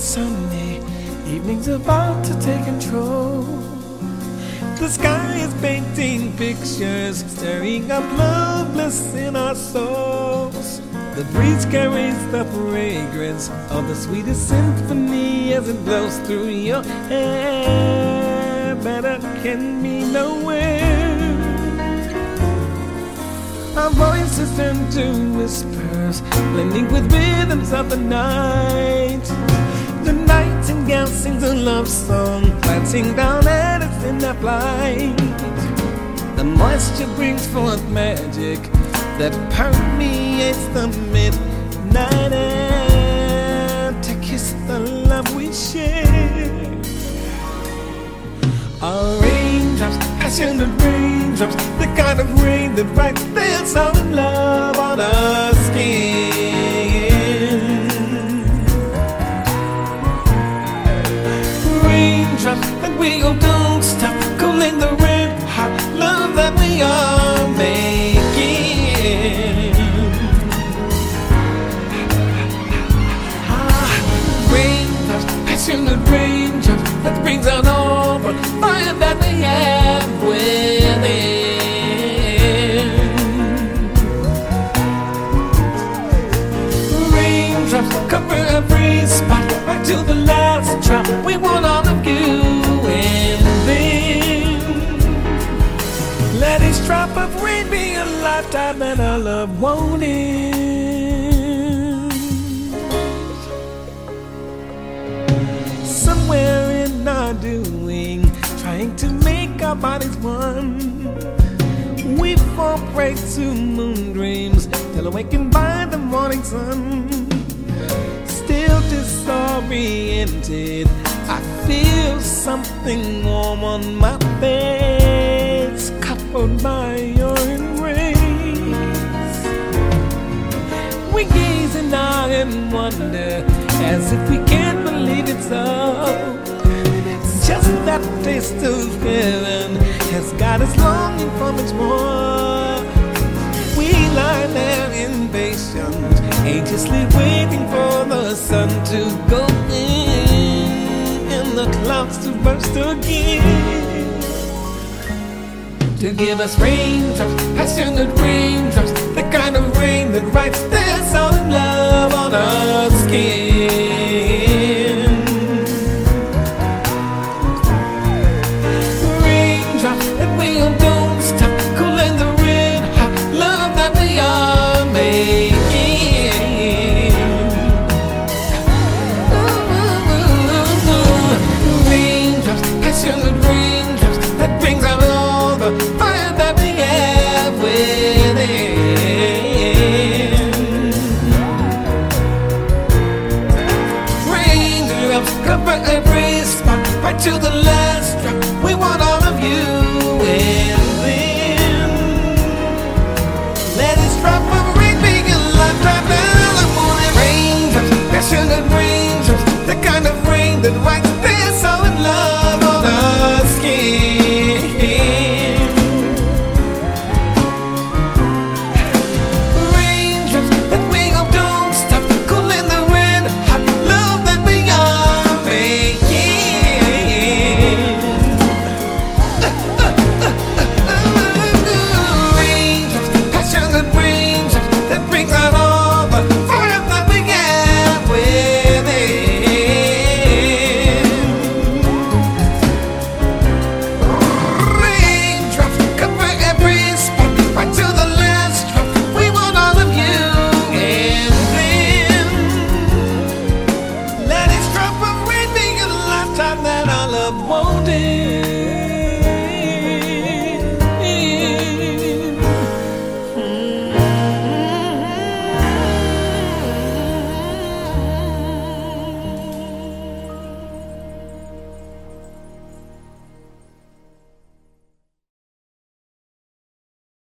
Sunday evening's about to take control. The sky is painting pictures, stirring up love bliss in our souls. The breeze carries the fragrance of the sweetest symphony as it blows through your hair. Better can be nowhere. Our voices turn to whispers, blending with rhythms of the night. The nightingale sings a love song, glancing down at us in their flight. The moisture brings forth magic that permeates the midnight air to kiss the love we share. Our raindrops, passionate raindrops, the kind of rain that writes their song of love on our skin. Raindrops that we don't stop, cooling the red hot love that we are making. Raindrops, passionate raindrops that brings out all the fire that we have within. Raindrops cover every spot, right to the last drop. We want all of you and then let each drop of rain be a lifetime that our love won't end. Somewhere in our doing, trying to make our bodies one, we fall prey to moon dreams till awakened by the morning sun. Still disoriented, I feel something warm on my face, coupled by your embrace. We gaze in awe and wonder, as if we can't believe it's so. Just that taste of heaven has got us longing for much more. We lie there impatient, anxiously waiting for the sun to go in and the clouds to burst again, to give us raindrops, passionate raindrops, the kind of rain that writes their song of love on our skin. Raindrops that we don't stop, cooling the red hot love that we are making. Raindrops, passionate raindrops that brings out all the fire that we have within. Raindrops cover every